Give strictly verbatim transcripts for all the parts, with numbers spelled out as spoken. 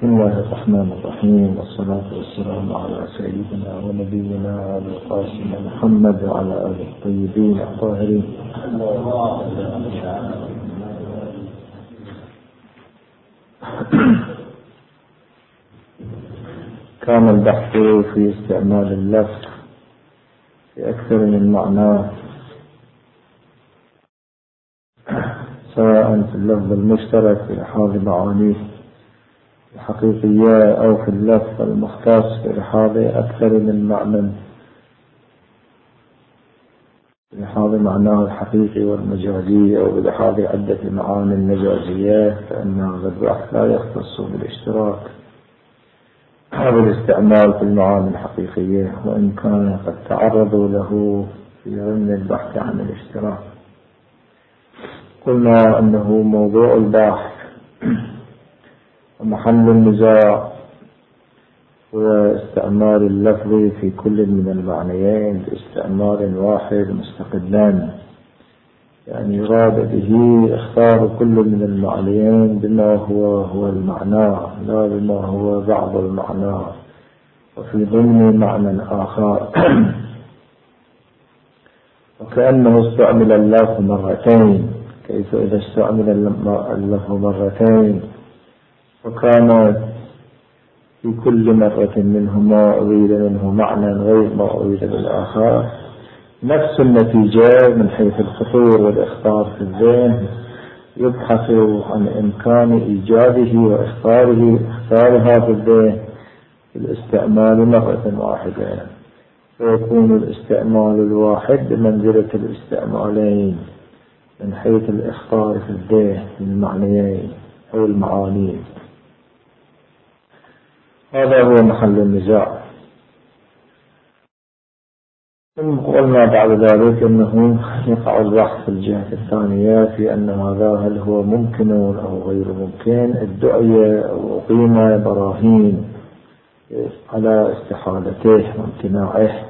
بسم الله الرحمن الرحيم، والصلاة والسلام على سيدنا ونبينا أبي القاسم محمد وعلى آله الطيبين الطاهرين. كان البحث في استعمال اللفظ في أكثر من معنى، سواء في اللفظ المشترك في لحاظ معانيه الحقيقية أو في اللفظ المختص في لحاظ أكثر من معنى، في لحاظ معناه الحقيقي والمجازي أو بلحاظ عدة معاني مجازية، فإن هذا البحث لا يختص بالاشتراك أو بالاستعمال في المعاني الحقيقية، وإن كان قد تعرضوا له في ضمن البحث عن الاشتراك. قلنا أنه موضوع البحث ومحل النزاع هو استعمال اللفظ في كل من المعنيين باستعمال واحد مستقلا، يعني يراد به اختار كل من المعنيين بما هو هو المعنى، لا بما هو بعض المعنى وفي ضمن معنى آخر. وكأنه استعمل اللفظ مرتين، كيف إذا استعمل اللفظ مرتين وكان في كل مرة منهما أريد منه معنى غير ما أريد بالآخر، نفس النتيجة من حيث الخطور والإخطار في الذهن، يبحث عن إمكان إيجاده وإخطاره إخطارها في الذهن الاستعمال مرة واحدة، فيكون الاستعمال الواحد بمنزلة الاستعمالين من حيث الإخطار في الذهن المعنيين أو المعاني. هذا هو محل النزاع. ثم قلنا بعد ذلك أنه يقع البحث في الجهة الثانية في أن هذا هل هو ممكن أو غير ممكن، ادعي أو أقيم براهين على استحالته وامتناعه.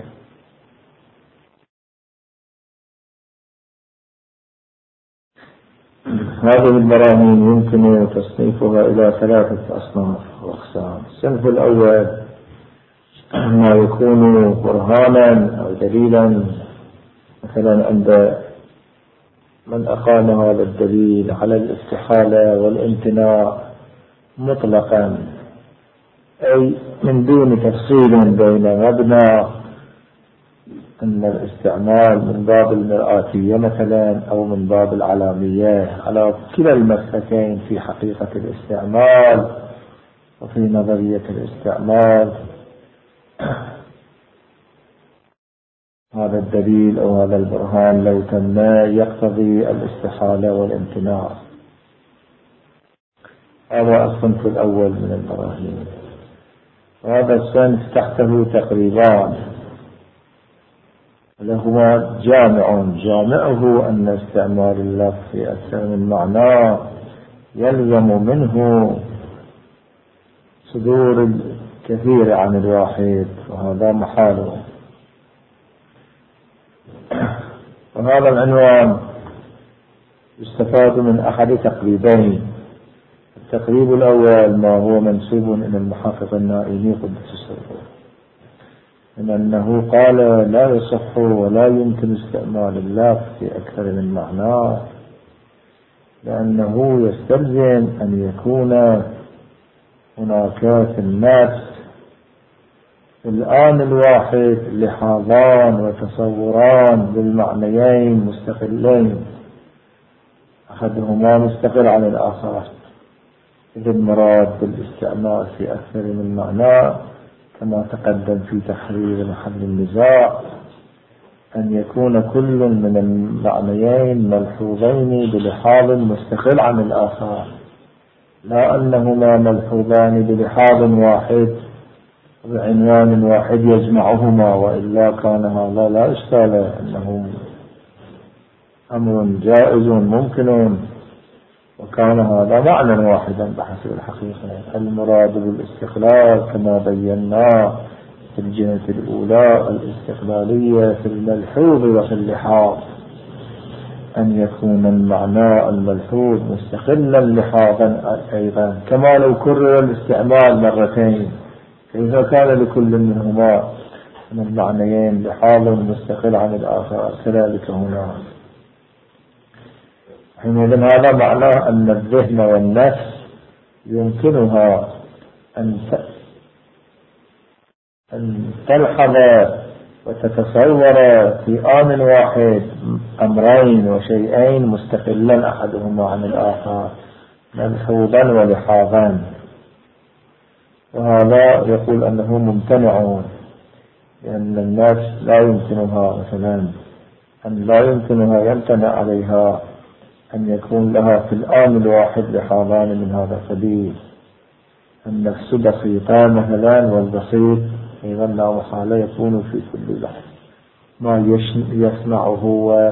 هذه البراهين يمكن تصنيفها إلى ثلاثة أصناف وأقسام. الصنف الأول ما يكون برهانا أو دليلا، مثلا عند من أقام هذا الدليل على الاستحالة والامتناع مطلقا، أي من دون تفصيل بين مبنى أن الاستعمال من باب المرآتية مثلا أو من باب العلامية على كلا المسلكين في حقيقة الاستعمال وفي نظرية الاستعمال. هذا الدليل أو هذا البرهان لو تم يقتضي الاستحالة والامتناع. هذا الصنف الأول من البراهين. وهذا الصنف تحته تقريبان لهما جامع، جامعه أن استعمال اللفظ في أكثر من معنى يلزم منه صدور الكثير عن الواحد، وهذا محاله. وهذا العنوان يستفاد من أحد تقريبين. التقريب الأول ما هو منسوب إلى المحقق النائمي قدس سره، من أنه قال لا يصح ولا يمكن استعمال اللفظ في أكثر من معنى، لأنه يستلزم أن يكون هناك في النفس في الآن الواحد لحاظان وتصوران بالمعنيين مستقلين، أحدهما مستقل عن الآخر. إذا المراد بالاستعمال في أكثر من معنى كما تقدم في تحرير محل النزاع أن يكون كل من المعنيين ملحوظين بلحاظ مستقل عن الآخر، لا أنهما ملحوظان بلحاظ واحد بعنوان واحد يجمعهما، وإلا كان هذا لا إشكال، أنه أمر جائز ممكن، وكان هذا معنى واحدا بحسب الحقيقة. المراد بالاستقلال كما بينا في الجهة الأولى الاستقلالية في الملحوظ وفي اللحاظ، أن يكون المعنى الملحوظ مستقلا لحاظا أيضا، كما لو كرر الاستعمال مرتين، فإذا كان لكل منهما من المعنيين لحاظ مستقل عن الآخر كذلك هنا. حينئذ هذا معناه أن الذهن والنفس يمكنها أن أن تلحظ وتتصور في آن واحد أمرين وشيئين مستقلا أحدهما عن الآخر ملحوظا ولحاظا، وهذا يقول أنه ممتنع، لأن الناس لا يمكنها مثلا أن لا يمكنها يمتنع عليها أن يكون لها في الآن الواحد لحاظان من هذا القبيل. النفس بسيطة مثلا، والبسيط أيضا لا محالة يكون في كل لحظة، ما يصنعه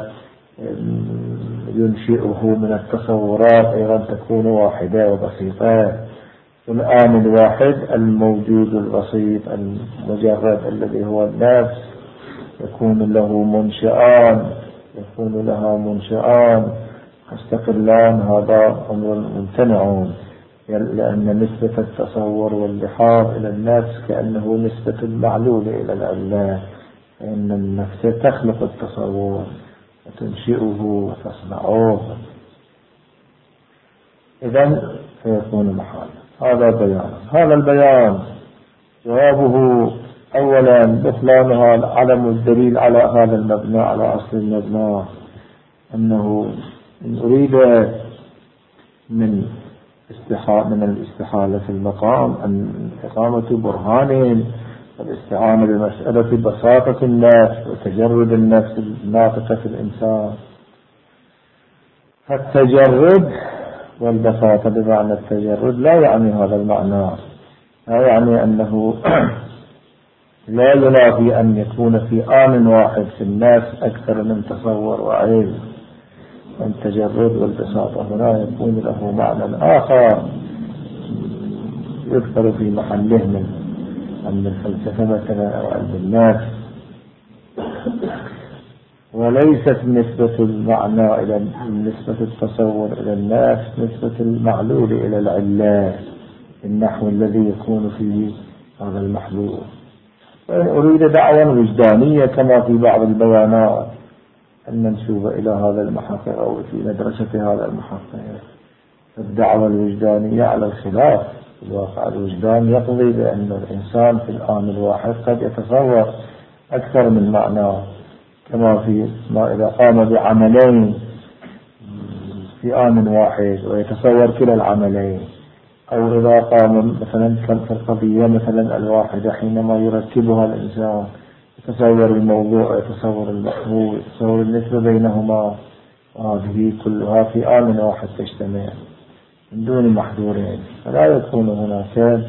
وينشئه من التصورات أيضا تكون واحدة وبسيطة. الآن الواحد الموجود البسيط المجرد الذي هو النفس يكون له منشآن يكون لها منشآن مستقلان، هذا أمر ممتنع، لأن نسبة التصور واللحاظ إلى النفس كأنه نسبة المعلول إلى العلة، فإن النفس تخلق التصور وتنشئه وتصنعه، إذن فيكون محالا. هذا بيان. هذا البيان جوابه أولا بطلانها عدم الدليل على هذا المبنى، على أصل المبنى، أنه إن أريد من من الاستحالة في المقام أن إقامة برهان والاستعانة بمسألة بساطة النفس وتجرد النفس الناطقة في الإنسان. التجرد والبساطة بمعنى التجرد لا يعني هذا المعنى، لا يعني أنه لا ينافي أن يكون في آن واحد في الناس أكثر من تصور وعلم. التجرد والبساطة هنا يكون له معنى آخر يذكر في محله من علم الفلسفة مثلا أو علم النفس، وليست نسبة المعنى إلى نسبة التصور إلى النفس نسبة المعلول إلى العلة، النحو الذي يكون فيه هذا المحلول. وإن أريد دعوة وجدانية كما في بعض البيانات أن ننسوب إلى هذا المحقق أو في مدرسة هذا المحقق، الدعوة الوجدانية على الخلاف. الواقع الوجدان يقضي بأن الإنسان في الآن الواحد قد يتصور أكثر من معناه، كما في ما إذا قام بعملين في آن واحد ويتصور كلا العملين، أو إذا قام مثلا كالقضية مثلا الواحدة حينما يركبها الإنسان يتصور الموضوع يتصور المحمول يتصور النسبة بينهما، وهذه كلها في آن واحد تجتمع من دون محذورين، فلا يكون هناك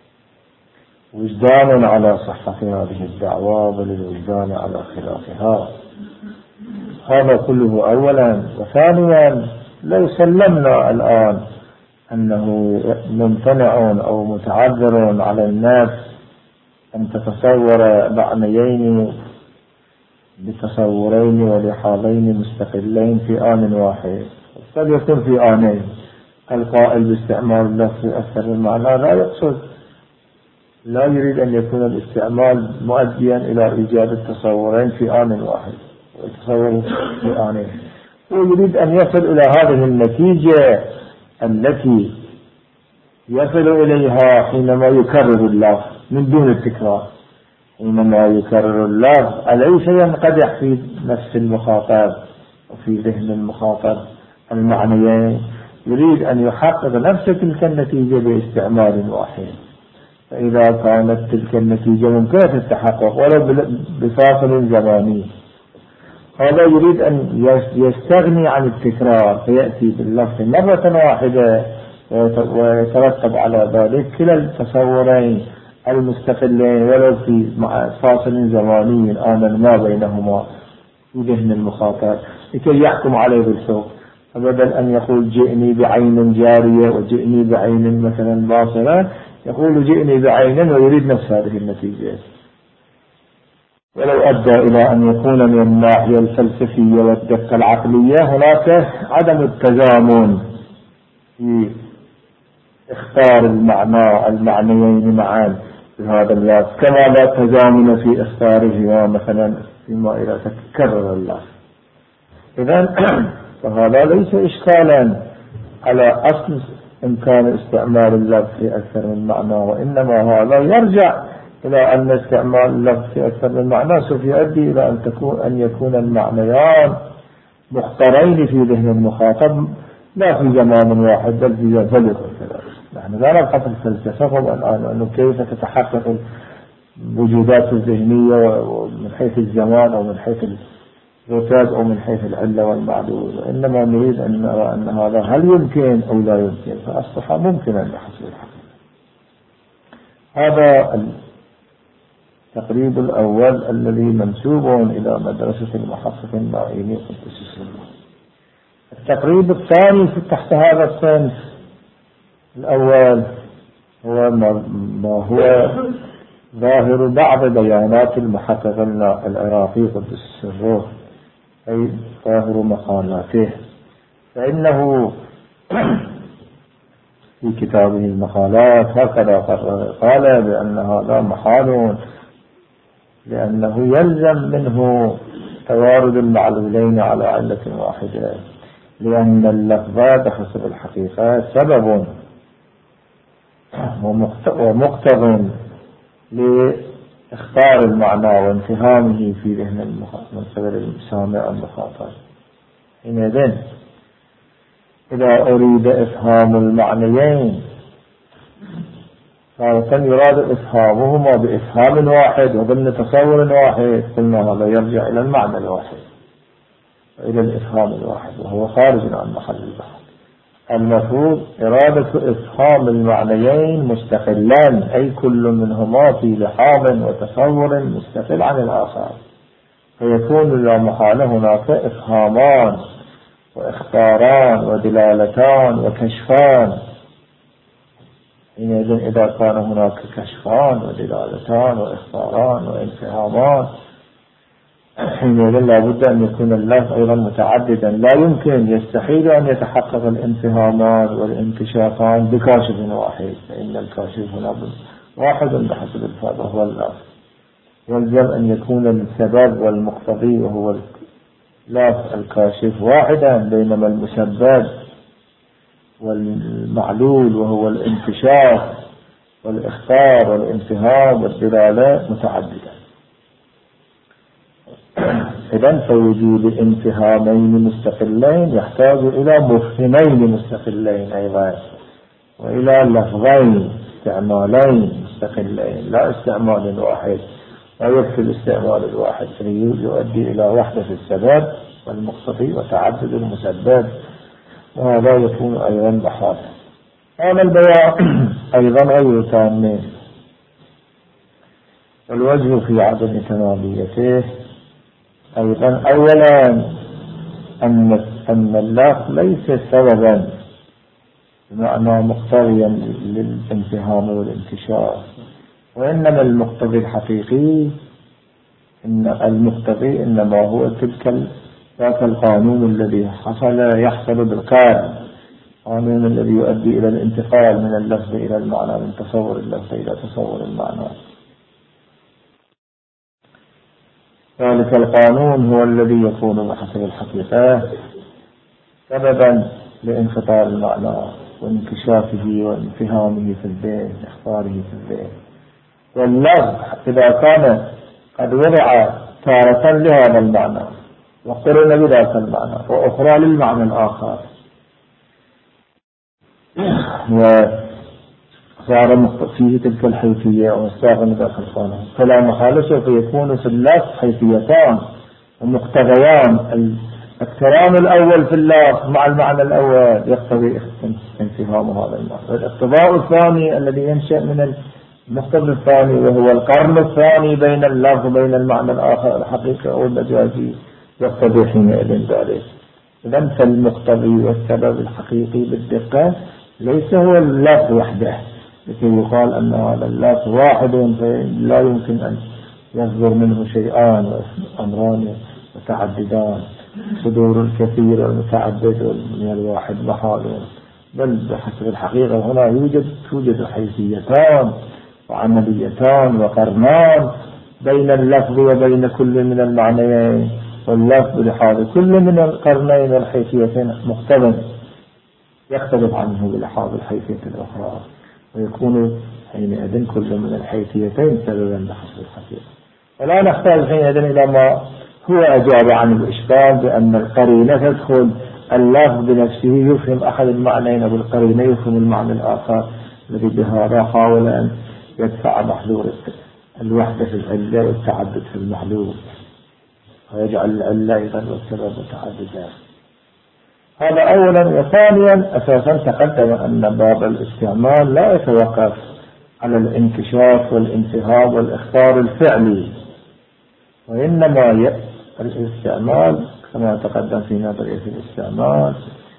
وجدان على صحة هذه الدعوة بل الوجدان على خلافها. هذا كله أولا. وثانيا لو سلمنا الآن أنه ممتنع أو متعذر على الناس أن تتصور معنيين بتصورين ولحاظين مستقلين في آن واحد، قد يكون في آنين. القائل باستعمال اللفظ أكثر المعنى لا يقصد لا يريد أن يكون الاستعمال مؤديا إلى إيجاد التصورين في آن واحد ويتصور في آنين، ويريد أن يصل إلى هذه النتيجة التي يصل إليها حينما يكرر اللفظ من دون التكرار. حينما يكرر اللفظ أليس ينقدح في نفس المخاطب وفي ذهن المخاطب المعنيين؟ يريد أن يحقق نفس تلك النتيجة باستعمال واحد، فإذا كانت تلك النتيجة ممكنة التحقق ولو بفاصل زماني، هذا يريد أن يستغني عن التكرار فيأتي باللفظ مرة واحدة ويترتب على ذلك كلا التصورين المستقلين ولو في فاصل زماني آمن ما بينهما في ذهن المخاطب لكي يحكم عليه بالحكم، فبدل أن يقول جئني بعين جارية وجئني بعين مثلا باصرة يقول جئني بعين ويريد نفس هذه النتيجة. ولو أدى إلى أن يكون من الناحية الفلسفية والدقة العقلية هناك عدم التزامن في اختار المعنى المعنيين معا في هذا اللفظ، كما لا تزامن في اختاره مثلا فيما إذا تكرر اللفظ. إذن فهذا ليس إشكالا على أصل إمكان استعمال اللفظ في أكثر من معنى، وإنما هذا يرجع إلى أن استعمال اللفظ في أكثر من معنى سوف يؤدي إلى أن تكون أن يكون المعنيان مختارين في ذهن المخاطب لا في زمان واحد بل في زمن كذلك. نحن لا نبحث الفلسفة الآن أنه كيف تتحقق الوجودات الذهنية من حيث الزمان أو من حيث الرتاب أو من حيث العلة والمعلول، وإنما نريد أن نرى أن هذا هل يمكن أو لا يمكن، فأصبح ممكنا بحسب الحقيقة. هذا التقريب الأول الذي منسوب إلى مدرسة المحقق النائمي قدس سره. التقريب الثاني في تحت هذا الصنف الأول هو ما هو ظاهر بعض بيانات المحقق العراقي قدس سره، أي ظاهر مقالاته، فإنه في كتابه المقالات هكذا قال بأن هذا محال، لأنه يلزم منه توارد المعلولين على علة واحدة، لأن اللفظات حسب الحقيقة سبب ومقتض لاختار المعنى وانتهامه في ذهن من قبل السامع المخاطب. حينئذ إذا أريد إفهام المعنيين فكان يراد إفهامهما بإفهام واحد وضمن تصور واحد، قلنا هذا يرجع إلى المعنى الواحد وإلى الإفهام الواحد وهو خارج عن محل البحث. المفروض إرادة إفهام المعنيين مستقلان، أي كل منهما في لحاظ وتصور مستقل عن الآخر، فيكون لا محالة هناك إفهامان وإخباران ودلالتان وكشفان. حينئذ إذا كان هناك كشفان ودلالتان وإخباران وانفهامان حينئذ لا بد أن يكون اللفظ أيضا متعددا، لا يمكن يستحيل أن يتحقق الانفهامان والانكشافان بكاشف واحد، فإن الكاشف هنا واحد بحسب الفاظ وهو اللفظ. يلزم أن يكون السبب والمقتضي وهو اللفظ الكاشف واحدا، بينما المسبب والمعلول وهو الانكشاف والإخبار والانفهام والدلالة متعددة. إذن فوجود انفهامين مستقلين يحتاج إلى مفهمين مستقلين أيضا، وإلى لفظين استعمالين مستقلين، لا استعمال واحد، لا يكفي الاستعمال الواحد يؤدي إلى وحدة السبب والمقتضي وتعدد المسبب، وهذا يكون أيضا بحاثا. هذا البيان أيضا غير تام، والوجه في عدم تماميته أيضا أولا أن أن اللفظ ليس سببا بمعنى مقتضيا للانفهام والانتشار، وإنما المقتضي الحقيقي إن المقتضي إنما هو تلك ذاك القانون الذي حصل يحصل بالقارن، القانون الذي يؤدي إلى الانتقال من اللفظ إلى المعنى، من تصور اللفظ إلى تصور المعنى. ذلك القانون هو الذي يكون بحسب الحقيقة سببا لانفطار المعنى وانكشافه وانفهامه في الذهن، إخباره في الذهن. واللفظ إذا كان قد وضع تارة لهذا المعنى وقرن بذاك المعنى وأخرى للمعنى الآخر وصار فيه تلك الحيثية ومستاغن ذاك القانون، فلا محالة سوف يكون في اللفظ حيثيتان ومقتضيان. الترام الأول في اللفظ مع المعنى الأول يقتضي انفهام هذا المعنى، والاقتضاء الثاني الذي ينشأ من المقتضى الثاني وهو القرن الثاني بين اللفظ وبين المعنى الآخر الحقيقي أو المجازي يقتضي حينئذ ذلك. إذن فالمقتضي والسبب الحقيقي بالدقة ليس هو اللفظ وحده، لكي يقال أن هذا اللفظ واحد فلا يمكن أن يصدر منه شيئان أمران متعددان، صدور الكثير والمتعدد من الواحد محال، بل بحسب الحقيقة هنا يوجد توجد حيثيتان وعمليتان وقرنان بين اللفظ وبين كل من المعنيين، واللفظ لحاظ كل من القرنين والحيثيتين مختلف يختلف عنه بلحاظ الحيثية الأخرى، ويكون حينئذ كل من الحيثيتين سببا بحسب الحقيقة. ولا نحتاج حينئذ إلى ما هو أجاب عن الإشكال بأن القرينة تدخل اللفظ بنفسه يفهم أحد المعنيين بالقرينة يفهم المعنى الآخر، الذي بهذا حاول أن يدفع محذور الوحدة في العلة والتعدد في المحلول، ويجعل العلة أيضا والسبب متعددا. هذا أولا. وثانيا أساسا تقدم أن باب الاستعمال لا يتوقف على الانكشاف والانتهاب والإخبار الفعلي، وإنما الاستعمال كما تقدم في نظرية الاستعمال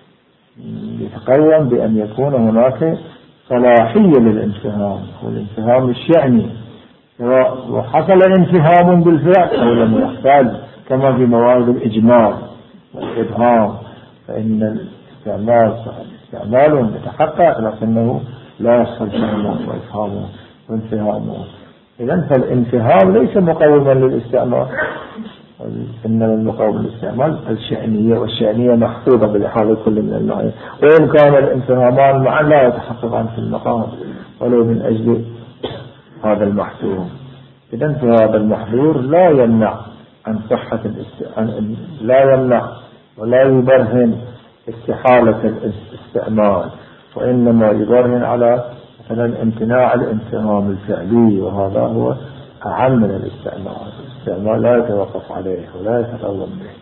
يتقوم بأن يكون هناك صلاحية للانفهام، والانفهام الشأني سواء حصل انفهام بالفعل أو لم يحصل، كما في موارد الإجمال والإبهام، فإن الاستعمال استعمال يتحقق لكنه لا يحصل فهمه وإفهامه وانفهامه. إذن فالانفهام ليس مقوما للاستعمال، إنما المقاوم للاستعمال الشأنية، والشأنية محفوظة بلحاظ كل من المعنى، وإن كان الانفهامان معا لا يتحققان في المقام ولو من أجل هذا المحذور. إذن فهذا المحذور لا يمنع عن صحة الاستعمال، لا يمنع ولا يبرهن استحالة الاستعمال، وإنما يبرهن على مثلا امتناع الانفهام الفعلي، وهذا هو أعم من الاستعمال. الاستعمال لا يتوقف عليه ولا يتقوم به.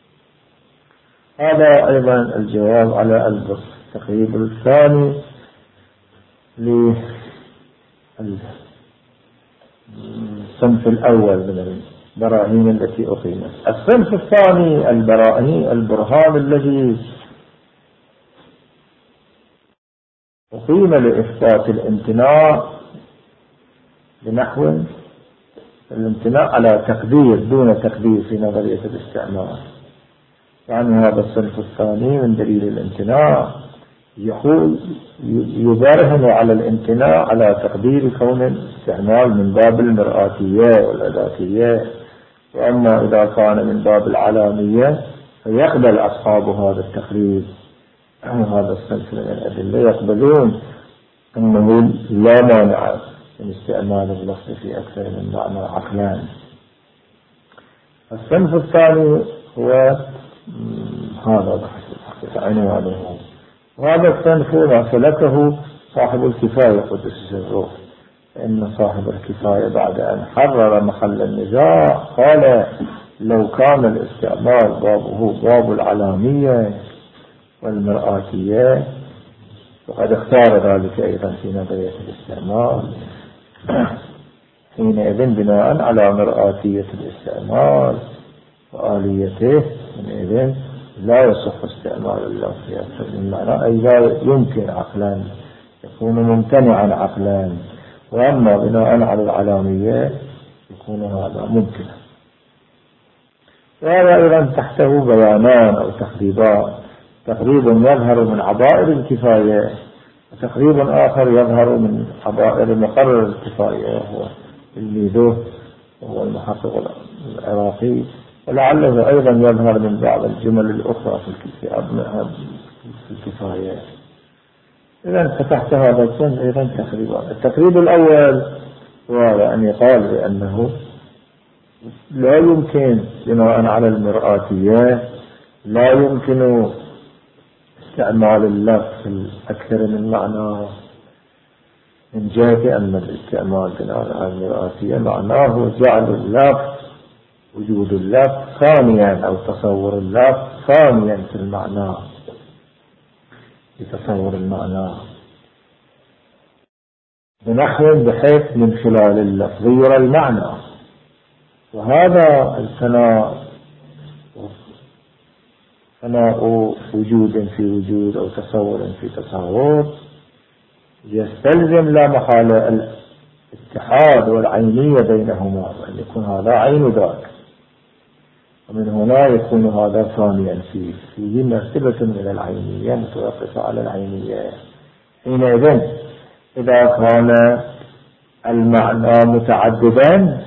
هذا أيضا الجواب على التقريب الثاني للصنف الأول من البراهين التي أقيمت. الصنف الثاني البراهين البرهان الذي أقيم لإثبات الامتناع بنحو الامتناع على تقدير دون تقدير في نظرية الاستعمال. يعني هذا الصنف الثاني من دليل الامتناع يقول يبرهن على الامتناع على تقدير كون الاستعمال من باب المرآتية والأداتية، وأما إذا كان من باب العلامية فيقبل أصحاب هذا التقريب هذا الصنف من الأدلة يقبلون أنه لا مانع من استعمال اللفظ في أكثر من معنى عقلان. الصنف الثاني هو هذا بحث الحقيقة عنوانه، وهذا الصنف ما سلكه صاحب الكفاية قدس سره، فإن صاحب الكفاية بعد أن حرر محل النزاع قال لو كان الاستعمال بابه باب العلامية والمرآتية، وقد اختار ذلك أيضا في نظرية الاستعمال، حينئذ بناء على مرآتية الاستعمال وآليته حينئذ لا يصح استعمال اللفظ في أكثر من معنى، أي لا يمكن عقلا، يكون ممتنعا عقلا، وأما بناء على العلامية يكون هذا ممكنا. وهذا أيضا تحته بيانان أو تقريبان، تقريب يظهر من عبائر الكفاية، وتقريب آخر يظهر من عبائر مقرر الكفاية وهو الميزوه وهو المحقق العراقي، ولعله أيضا يظهر من بعض الجمل الأخرى في الكفاية. إذن فتحت هذا الصنف أيضا تقريبا. التقريب الأول هو أن يقال بأنه لا يمكن بناء على المرآتية لا يمكن استعمال اللفظ أكثر من معنى، من جهة أن الاستعمال بناء على المرآتية معناه جعل اللفظ وجود اللفظ ثانيا أو تصور اللفظ ثانيا في المعنى، يتصور المعنى بنحو بحيث من خلال اللفظ يرى المعنى، وهذا الثناء ثناء وجود في وجود أو تصور في تصور يستلزم لا محالة اتحاد والعينية بينهما، أن يكون هذا عين ذاك، ومن هنا يكون هذا ثانيا فيه فيه مرتبة من العينية متوقفة على العينية. حينئذ إذا كان المعنى متعددا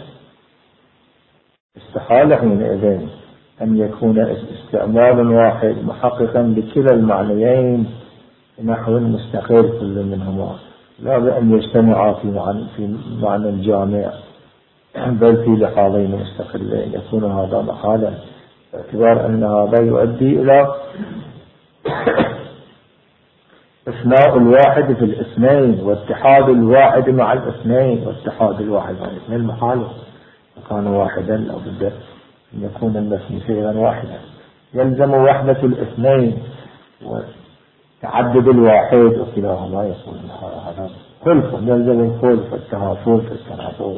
استحال حينئذ أن يكون استعمال واحد محققا لكلا المعنيين نحو مستقل كل منهما، لا بأن يجتمعا في معنى, في معنى الجامع، بل في لحاظين مستقلين، يكون هذا محالا، باعتبار أن هذا يؤدي إلى إثناء الواحد في الاثنين، واتحاد الواحد مع الاثنين، واتحاد الواحد مع الاثنين محالا، كان واحدا لا بد أن يكون المثنى فعلا واحدا، يلزم وحدة الاثنين وتعدد الواحد، وكلاهما يكون هذا خلف، يلزم الخلف والتهافت والتنافر.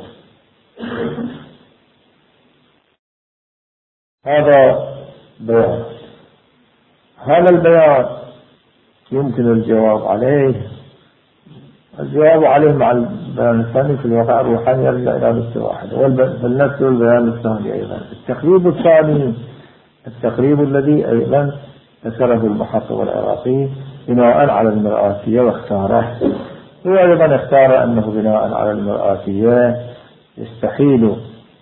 هذا بيان. هذا البيان يمكن الجواب عليه، الجواب عليه مع البيان الثاني في الواقع الروحاني يرجع إلى نفس واحد، والنفس والبيان الثاني أيضا. التقريب الثاني التقريب الذي أيضا ذكره المحقق العراقي بناء على المرآتية واختاره، هو أيضا اختار أنه بناء على المرآتية يستحيل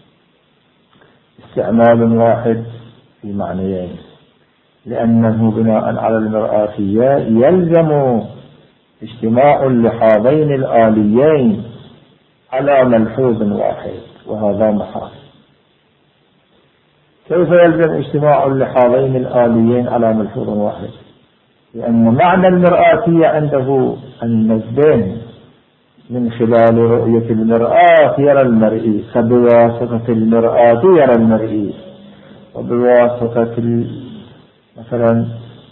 استعمال واحد في معنيين، لأنه بناء على المرآتية يلزم اجتماع اللحاظين الآليين على ملحوظ واحد، وهذا محال. كيف يلزم اجتماع اللحاظين الآليين على ملحوظ واحد؟ لأن معنى المرآتية عنده أن الذهن من خلال رؤية المرآة يرى المرئي، فبواسطة المرآة يرى المرئي، وبواسطة مثلا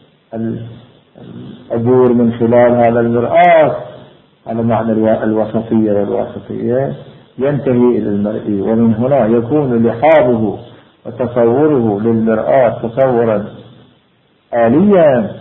العبور من خلال هذا المرآة على معنى الوسطية والواسطية ينتهي إلى المرئي، ومن هنا يكون لحاظه وتصوره للمرآة تصورا آليا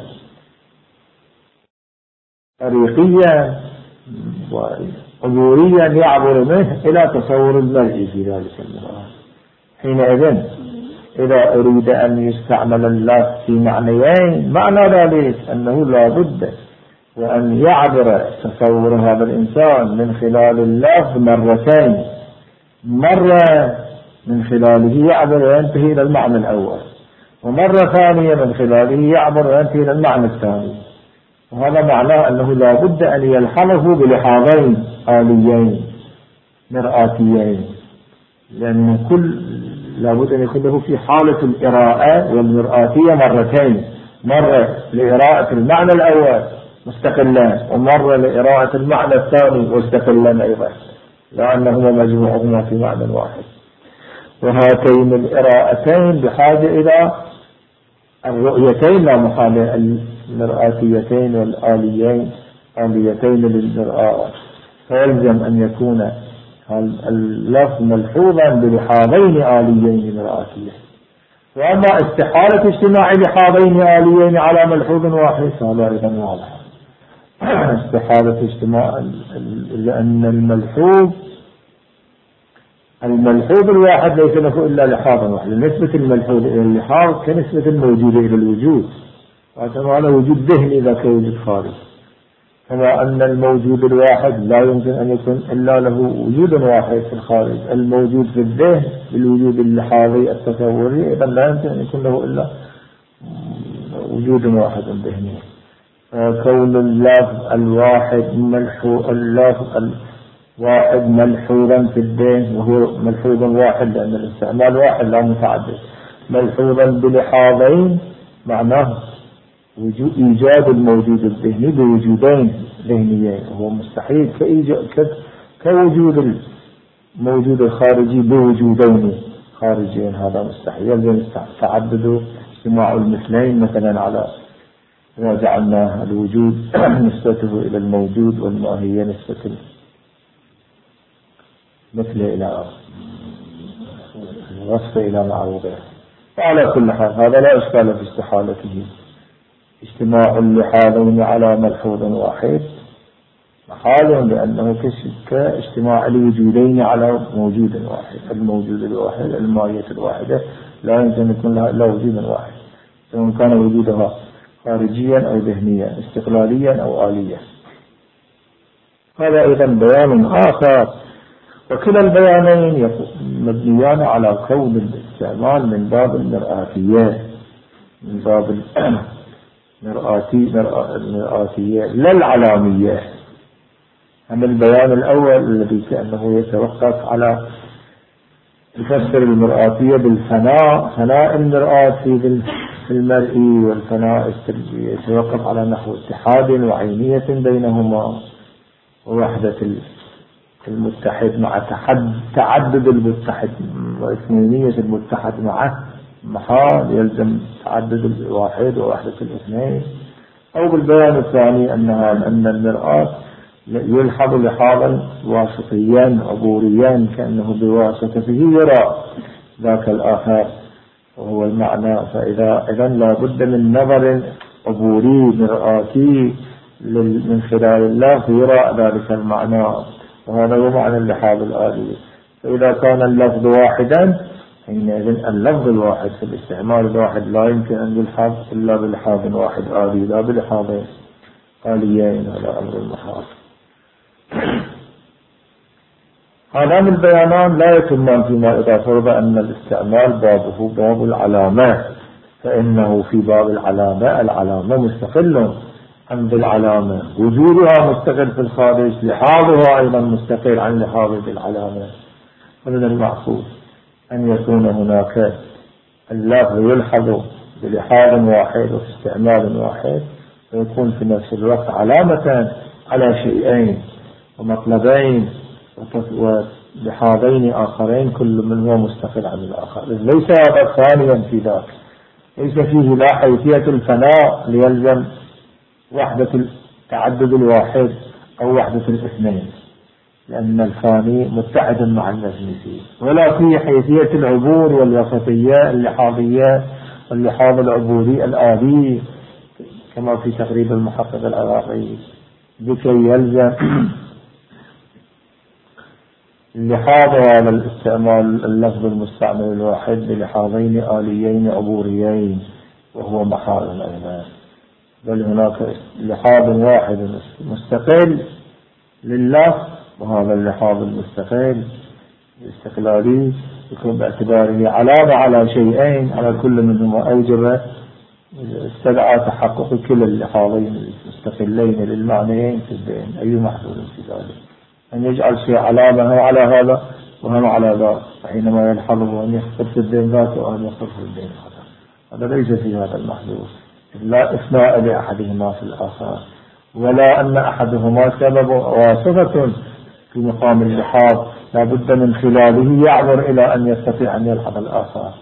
طريقيا وعبوريا يعبر منه إلى تصور المرئي في ذلك المرآة. حينئذ إذا أريد أن يستعمل اللفظ في معنيين، معنى ذلك أنه لا بد وأن يعبر تصور هذا الإنسان من خلال اللفظ مرتين، مرة من خلاله يعبر وينتهي إلى المعنى الأول، ومرة ثانية من خلاله يعبر وينتهي إلى المعنى الثاني. وهذا معناه أنه لا بد أن يلحظه بلحاظين آليين مرآتيين، لأن كل لا بد أن يكون له في حالة الإراءة والمرآتية مرتين، مرة لإراءة المعنى الأول مستقلا، ومرة لإراءة المعنى الثاني مستقلا أيضا، لأنهما مجموعهما في معنى واحد. وهاتين الإراءتين بحاجة إلى الرؤيتين لا محالة، المرآتيتين والآليين آليتين للمرآة، فيلزم أن يكون اللفظ ملحوظا بلحاظين آليين مرآتيين. وأما استحالة اجتماع لحاظين آليين على ملحوظ واحد فهذا أيضا واضح. استحالة اجتماع، لأن الملحوظ الملحوظ الواحد ليس له إلا لحاظ واحد، نسبة الملحوظ إلى اللحاظ كنسبة الموجود إلى الوجود، وهذا وجود ذهني إذا كوجود خارج، كما أن الموجود الواحد لا يمكن أن يكون إلا له وجود واحد في الخارج. الموجود في الذهن بالوجود اللحاظي التصوري إذا لا يمكن أن يكون له إلا وجود واحد ذهني. كون اللفظ الواحد ملحوظ اللفظ الواحد ملحوظا في الذهن، وهو ملحوظ واحد لأن الاستعمال واحد لا متعدد، ملحوظا بلحاظين معناه وجود إيجاد الموجود الذهني بوجودين ذهنيين، وهو مستحيل كوجود الموجود الخارجي بوجودين خارجين، هذا مستحيل. يلزم تعدد اجتماع المثلين، مثلا على إذا جعلنا الوجود نسبته إلى الموجود والماهية نسبة مثل إلى الوصف إلى معروضه. وعلى كل حال هذا لا إشكال في استحالته، اجتماع اللحاظين على ملحوظ واحد محال لأنه كاجتماع الوجودين على موجود واحد. الموجود الواحد الماهية الواحدة لا يمكن أن يكون لها إلا وجود واحد، سواء كان وجودها خارجيا أو ذهنيا، استقلاليا أو آليا. هذا أيضا بيان آخر. وكلا البيانين مبنيان على كون الاستعمال من باب المرآتية، من باب المرآتية لا العلامية. أما البيان الأول الذي كأنه يتوقف على يفسر المرآتية بالفناء، فناء المرآة في المرئي، والفناء يتوقف على نحو اتحاد وعينية بينهما ووحدة المتحد مع تعدد المتحد واثنينية المتحد معه، محال يلزم تعدد الواحد ووحدة الاثنين. أو بالبيان الثاني أنها أن المرآة يلحظ لحاظا واسطيا عبوريا كأنه بواسطته يرى ذاك الآخر وهو المعنى. فإذا إذن لا بد من نظر عبوري مرآتي من خلال الله فيرى ذلك المعنى، وهذا هو معنى اللحاظ الآلي. فإذا كان اللفظ واحدا حينئذ اللفظ الواحد في الاستعمال الواحد لا يمكن أن يلحظ إلا بلحاظ واحد آلي لا بلحاظين آليين على أمر المحاض. هذان البيانان لا يتمان فيما إذا فرض أن الاستعمال بابه باب العلامة، فإنه في باب العلامة العلامة مستقل عن بالعلامة، وجودها مستقل في الخارج، لحاظها أيضا مستقل عن لحاظ بالعلامة. ومن المعقول أن يكون هناك اللفظ يلحظ بلحاظ واحد وفي استعمال واحد، ويكون في نفس الوقت علامة على شيئين ومطلبين ولحاظين آخرين كل منهما مستقل عن الآخر. ليس هذا ثانيا في ذاك، ليس فيه لا حيثية الفناء ليلزم وحدة التعدد الواحد أو وحدة الاثنين، لأن الفاني متحد مع النجم فيه، ولا فيه حيثية العبور والوسطية اللحاظية واللحاظ العبوري الآلي كما في تقريب المحقق العراقي، لكي يلزم اللحاظ على الاستعمال اللفظ المستعمل الواحد بلحاظين آليين عبوريين، وهو محال أيضا. بل هناك لحاظ واحد مستقل لللفظ، وهذا اللحاظ المستقل الاستقلالي يكون باعتباره علامة على شيئين، على كل منهما أوجب استدعى تحقق كلا اللحاظين المستقلين للمعنيين في الدين. أي محدود في ذلك أن يجعل شيء علامة على هذا وهم على ذا، حينما يلحظه أن يخطر في الدين ذاته وأن يخطر في الدين هذا. هذا ليس في هذا المحدود، لا إثناء لأحدهما في الآخر، ولا أن أحدهما سبب واسطة في مقام اللحاظ لا بد من خلاله يعبر إلى أن يستطيع أن يلحظ الآخر.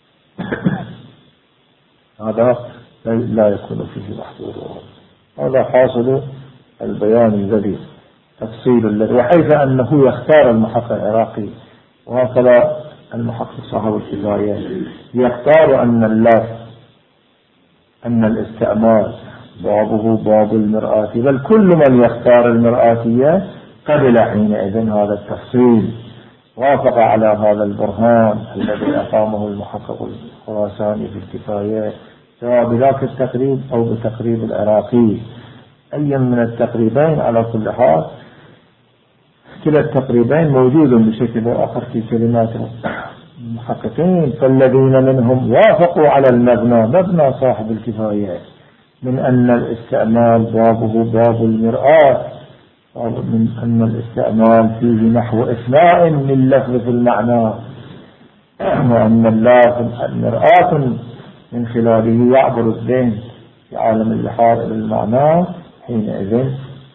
هذا لا يكون فيه محدود. هذا حاصل البيان الذي تفصيل الذي، وحيث أنه يختار المحقق العراقي وهكذا المحقق صاحب الكفاية يختار أن اللفظ أن الاستعمال بابه باب المرآة، بل كل من يختار المرآتية قبل حينئذ هذا التفصيل، وافق على هذا البرهان الذي أقامه المحقق الخراساني في الكفاية، سواء بذاك التقريب أو بتقريب العراقي، أي من التقريبين. على كل حال كلا التقريبين موجود بشكل آخر في كلمات المحققين. فالذين منهم وافقوا على المبنى، مبنى صاحب الكفاية، من أن الاستعمال بابه باب المرآة، من أن الاستعمال فيه نحو إثناء من لفظ في المعنى، وأن اللفظ المرآة من خلاله يعبر الذهن في عالم اللحاظ إلى المعنى، حينئذ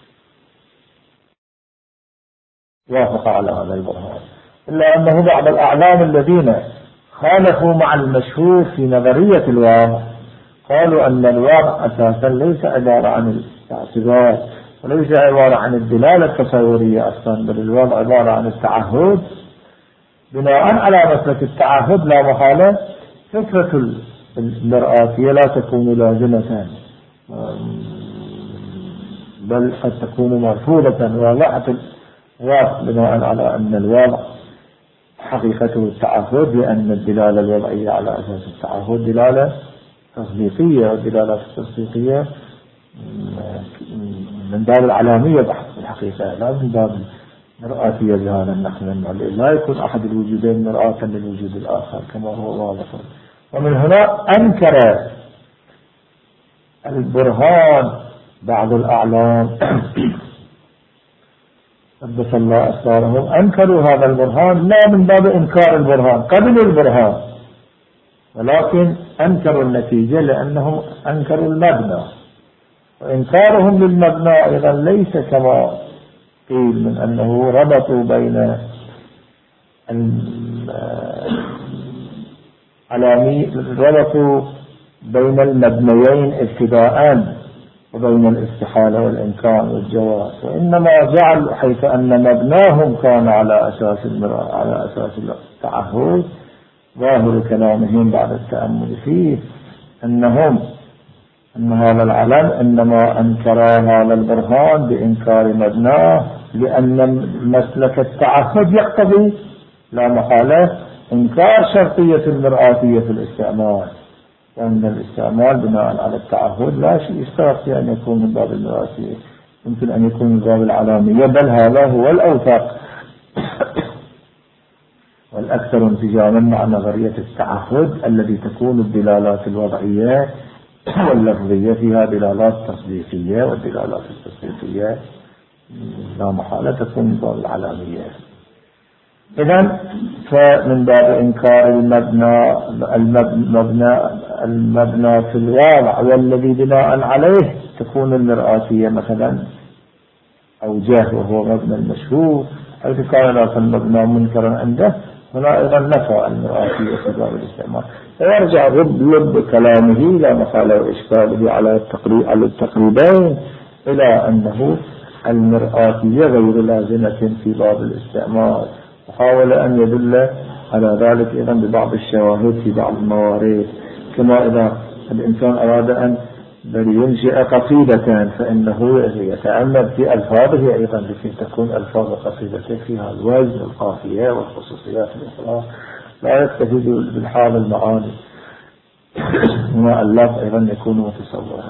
وافق على هذا البرهان. إلا أنه بعض الأعلام الذين خالفوا مع المشهور في نظرية الواقع قالوا أن الواقع أساسا ليس عبارة عن الاعتبار وليس عبارة عن الدلالة التصورية أصلا، بل الواقع عبارة عن التعهد. بناء على مسلك التعهد لا محالة فكرة المرآتية لا تكون لازمة بل قد تكون مرفوضة واضحة واضح بناء على أن الواضع حقيقته التعهد، لأن الدلالة الوضعية على أساس التعهد دلالة تصديقية، والدلالة التصديقية من باب العلامية بحث الحقيقة لا من باب مرآتية بهذا النحو، لا يكون أحد الوجودين مرآة للوجود الآخر كما هو واضح. ومن هنا أنكر البرهان بعض الأعلام قدس الله أسرارهم، أنكروا هذا البرهان لا من باب إنكار البرهان، قبلوا البرهان ولكن أنكروا النتيجة لأنهم أنكروا المبنى، وإنكارهم للمبنى أيضا ليس كما قيل من أنه ربطوا بين العلامي ربطوا بين المبنيين ابتداءً وبين الاستحالة والإمكان والجواز، وإنما جعل حيث أن مبناهم كان على أساس على أساس التعهد. ظاهر كلامهم بعد التأمل فيه أنهم أن هذا العلم إنما أنكر هذا البرهان بإنكار مبناه، لأن مسلك التعهد يقتضي لا محالة إنكار شرطية المرآتية في الاستعمال، وأن الاستعمال بناء على التعهد لا شيء يشترط في أن يكون من باب المرآتية، يمكن أن يكون من باب العلامية، بل هذا هو الأوثق والأكثر انسجاما مع نظرية التعهد الذي تكون الدلالات الوضعية واللفظية فيها دلالات تصديقية، والدلالات التصديقية لا محالة تكون من باب العلامية. إذن فمن باب إنكار المبنى المبنى المبنى في الواضع والذي بناء عليه تكون المرآتية مثلا أوجه، وهو مبنى المشهور، حيث كان ذاك المبنى منكرا عنده، هنا أيضا نفى المرآتية في باب الاستعمال. فيرجع رب لب كلامه لا محالة وإشكاله على التقريب على التقريبين إلى أنه المرآتية غير لازمة في باب الاستعمال، وحاول أن يدل على ذلك أيضا ببعض الشواهد في بعض الموارد، كما إذا الإنسان أراد أن ينشئ قصيدة فإنه يتعمد في ألفاظه أيضا لكي تكون ألفاظ قصيدته فيها الوزن والقافية والخصوصيات الأخرى، لا يكتفي بالحال المعاني، وما اللفظ أيضا يكون متصورا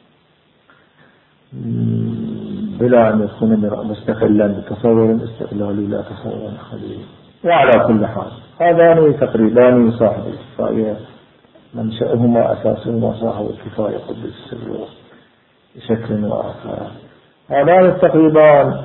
بلا أن يكون مستقلا بتصور استقلالي لا تصور خليل. وعلى كل حال هذان تقريبان صاحب الكفاية منشأهما أساسهما صاحب الكفاية قدس السر بشكل وآخر. هذان التقريبان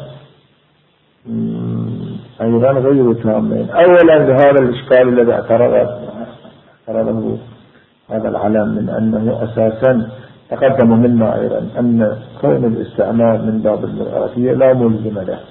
أيضا غير تامين. أولا بهذا الإشكال الذي اعترضه هذا العلم من أنه أساسا تقدم منا أيضا أن كون الاستعمال من باب المرآتية لا ملزم له،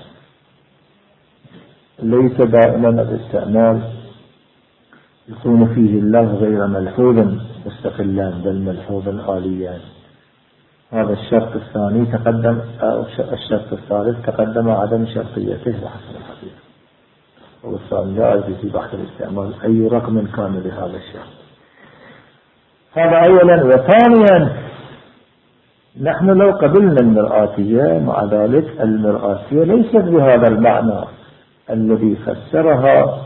ليس دائما الاستعمال يكون فيه اللفظ غير ملحوظا مستقلا بل ملحوظا آليا. هذا الشرط الثاني تقدم، أو الشرط الثالث تقدم عدم شرطيته بحسب الحقيقة، والثاني جائز في بحث الاستعمال أي رقم كان لهذا الشرط. هذا أولا. وثانيا نحن لو قبلنا المرآتية مع ذلك المرآتية ليست بهذا المعنى الذي فسرها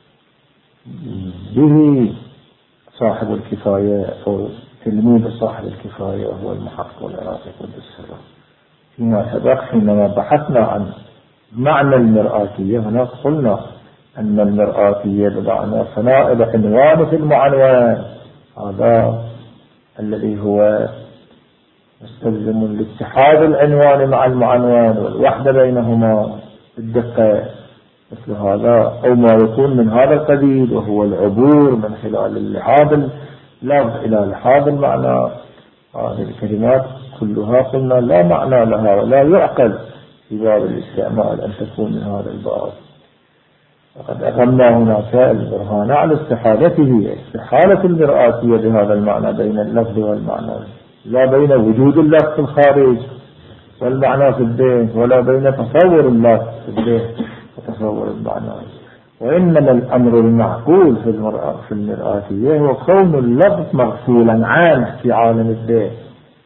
به صاحب الكفاية أو تلميذ صاحب الكفاية وهو المحقق العراقي قدس سره. فيما سبق حينما بحثنا عن معنى المرآتية هنا قلنا أن المرآتية بمعنى فناء العنوان في المعنوان، هذا الذي هو مستلزم لاتحاد العنوان مع المعنوان والوحدة بينهما بالدقة، مثل هذا أو ما يكون من هذا القبيل، وهو العبور من خلال اللحاظ اللفظ إلى لحاظ المعنى. هذه الكلمات كلها قلنا لا معنى لها ولا يعقل في باب الاستعمال أن تكون من هذا الباب. وقد أقمنا هناك البرهان على استحالته، استحالة المرآتية بهذا المعنى بين اللفظ والمعنى، لا بين وجود اللفظ في الخارج والمعنى في الذهن، ولا بين تصور اللفظ في الذهن وتصور المعنى، وإنما الأمر المعقول في المرأة في المرآتية هو كون اللفظ مغفولا عنه في عالم الذهن،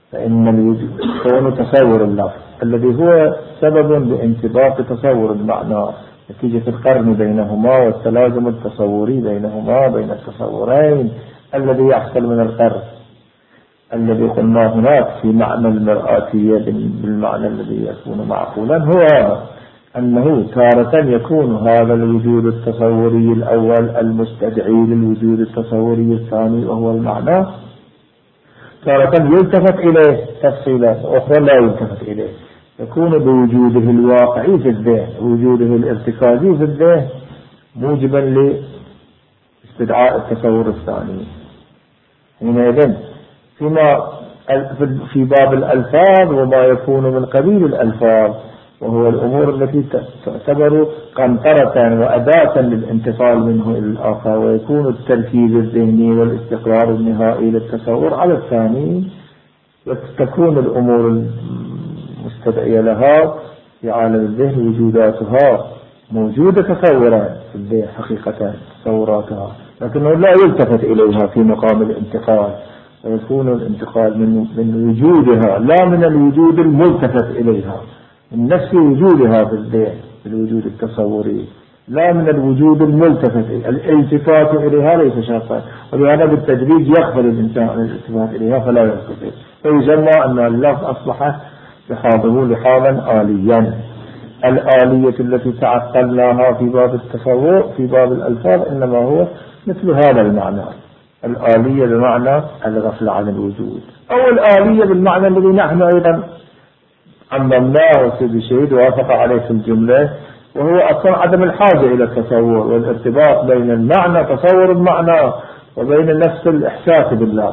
فإن الوجود كون تصور اللفظ الذي هو سبب لانطباق تصور المعنى نتيجة القرن بينهما والتلازم التصوري بينهما بين التصورين الذي يحصل من القرن الذي قلنا هناك في معنى المرآتية بالمعنى الذي يكون معقولا، هو أنه تارة يكون هذا الوجود التصوري الأول المستدعي للوجود التصوري الثاني وهو المعنى، تارة يلتفت إليه تفصيلا أخرى لا يلتفت إليه، يكون بوجوده الواقعي في الذهن وجوده الارتكازي في الذهن موجبا لاستدعاء التصور الثاني. حينئذ فيما في باب الألفاظ وما يكون من قبيل الألفاظ وهو الأمور التي تعتبر قنطرة وأداة للانتقال منه إلى الآخر، ويكون التركيز الذهني والاستقرار النهائي للتصور على الثاني، وتكون الأمور المستدعية لها في عالم الذهن وجوداتها موجودة تصورا في الذهن حقيقة تصوراتها، لكنه لا يلتفت إليها في مقام الانتقال، ويكون الانتقال من من وجودها لا من الوجود الملتفت إليها، من نفس وجودها في الذهن في الوجود التصوري، لا من الوجود الملتفت. الالتفات إليها ليس شرطا، ولهذا بالتدريج يغفل الإنسان عن الالتفات إليها فلا يلتفت، فيسمى أن اللفظ أصبح لحاظه لحاظا آليا. الآلية التي تعقلناها في باب التصور في باب الألفاظ إنما هو مثل هذا المعنى، الآلية بمعنى الغفل عن الوجود، أو الآلية بالمعنى الذي نحن أيضا عممناه وسيد شهيد وافق عليه في الجملة، وهو أصلا عدم الحاجة إلى التصور والارتباط بين المعنى تصور المعنى وبين نفس الإحساس بالله،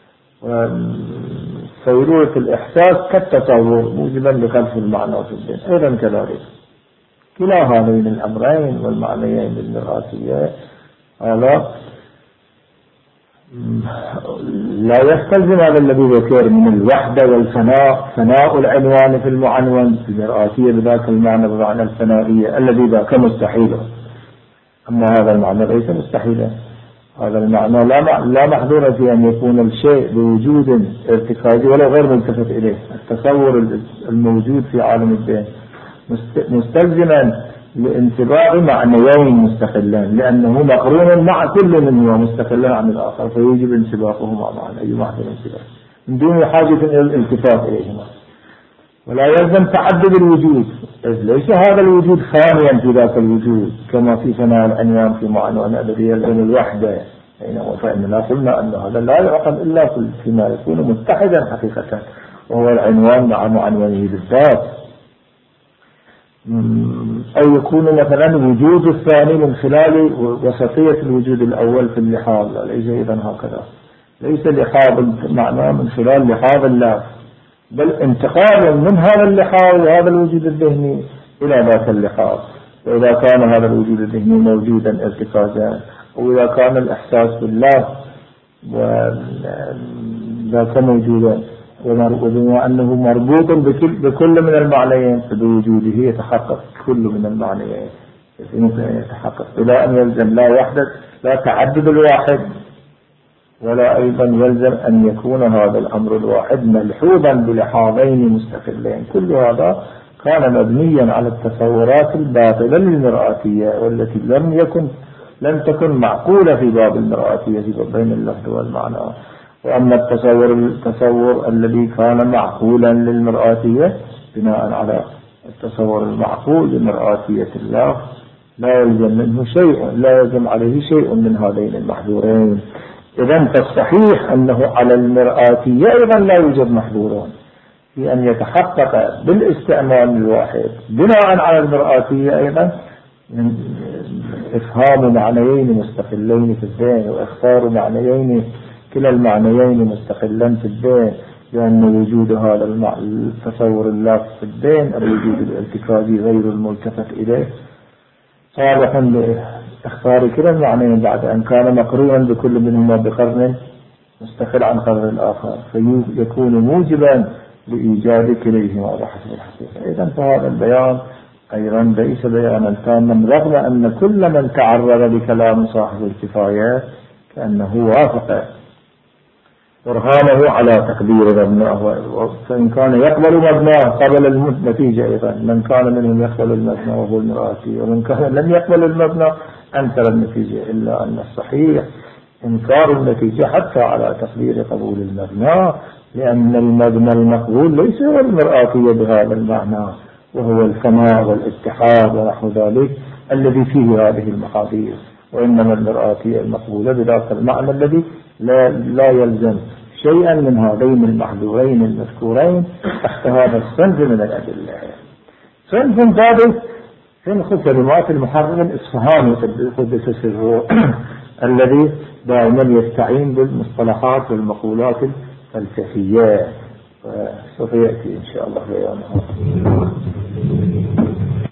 وصيرورة الإحساس كالتصور موجبا لخلف المعنى في الدين أيضا كذلك. كلا هذين الأمرين والمعنيين المرآتية هذا لا يستلزم هذا الذي ذكر من الوحدة والفناء، فناء العنوان في المعنون في المرآتية بذاك المعنى بمعنى الفنائية الذي ذاك مستحيل، أما هذا المعنى ليس مستحيلا، هذا المعنى لا لا محظور في أن يكون الشيء بوجود ارتكازي ولا غير ملتفت إليه، التصور الموجود في عالم الذهن مستلزما لانتباع معنيين مستقلان، لأنه مقرون مع كل منهما مستقلا عن الآخر، فيجب انتباههما معا أي واحد انتباه من دون حاجة إلى الالتفات إليهما. ولا يلزم تعدد الوجود، إذ ليس هذا الوجود ثانيا في ذاك الوجود كما في ثناء العنوان في معنى الذي يلزم الوحدة، فإننا قلنا أن هذا لا يعقل إلا فيما يكون متحدا حقيقة وهو العنوان مع معنونه بالذات، أو يكون مثلا وجود الثاني من خلال وسطية الوجود الأول في اللحاظ، ليس إذن هكذا، ليس لحاظ معناه من خلال لحاظ الله، بل انتقال من هذا اللحاظ وهذا الوجود الذهني إلى ذاك اللحاظ. وإذا كان هذا الوجود الذهني موجودا ارتكازا، وإذا كان الإحساس بالله وذاك موجودا وبما أنه مربوط بكل, بكل من المعنيين، فبوجوده يتحقق كل من المعنيين يمكن أن يتحقق بلا أن يلزم لا وحدة لا تعدد الواحد، ولا أيضا يلزم أن يكون هذا الأمر الواحد ملحوظا بلحاظين مستقلين. كل هذا كان مبنيا على التصورات الباطلة للمرآتية والتي لم يكن لم تكن معقولة في باب المرآتية في بين اللفظ والمعنى. وأما التصور التصور الذي كان معقولا للمرآتية بناء على التصور المعقول لمرآتية الله لا يلزم منه شيء، لا يلزم عليه شيء من هذين المحظورين. إذن فالصحيح أنه على المرآتية أيضا لا يوجد محظورون في أن يتحقق بالاستعمال الواحد بناء على المرآتية أيضا من إفهام معنيين مستقلين في الذهن وإخبار معنيين كلا المعنيين مستقلا في الذهن، لأن وجود هذا التصور الله في الذهن الوجود الارتكازي غير الملتفت إليه صالحا لاختار كلا المعنيين بعد أن كان مقرونا بكل منهما بقرن مستقل عن قرن الآخر، فيكون موجبا لإيجاد كليهما بحسب الحقيقة. إذن فهذا البيان أيضا ليس بيانا تاما، رغم أن كل من تعرض لكلام صاحب الكفاية كأنه وافق برهانه على تقدير مبناه، فإن كان يقبل مبناه قبل النتيجة أيضا، من كان منهم يقبل المبنى وهو المرآتي، ومن كان لم يقبل المبنى أنكر النتيجة، إلا أن الصحيح إنكار النتيجة حتى على تقدير قبول المبنى، لأن المبنى المقبول ليس هو المرآتي بهذا المعنى، وهو الفناء والاتحاد ونحو ذلك الذي فيه هذه المقادير، وإنما المرآتي المقبولة بذلك المعنى الذي لا, لا يلزم شيئا من هذين المحذورين المذكورين تحت هذا الصنف من الأدلة. صنف ثالث صنف كلمات المحرر الإصفهاني قدس سره الذي دائما يستعين بالمصطلحات والمقولات الفلسفية، وسوف يأتي إن شاء الله بيانها.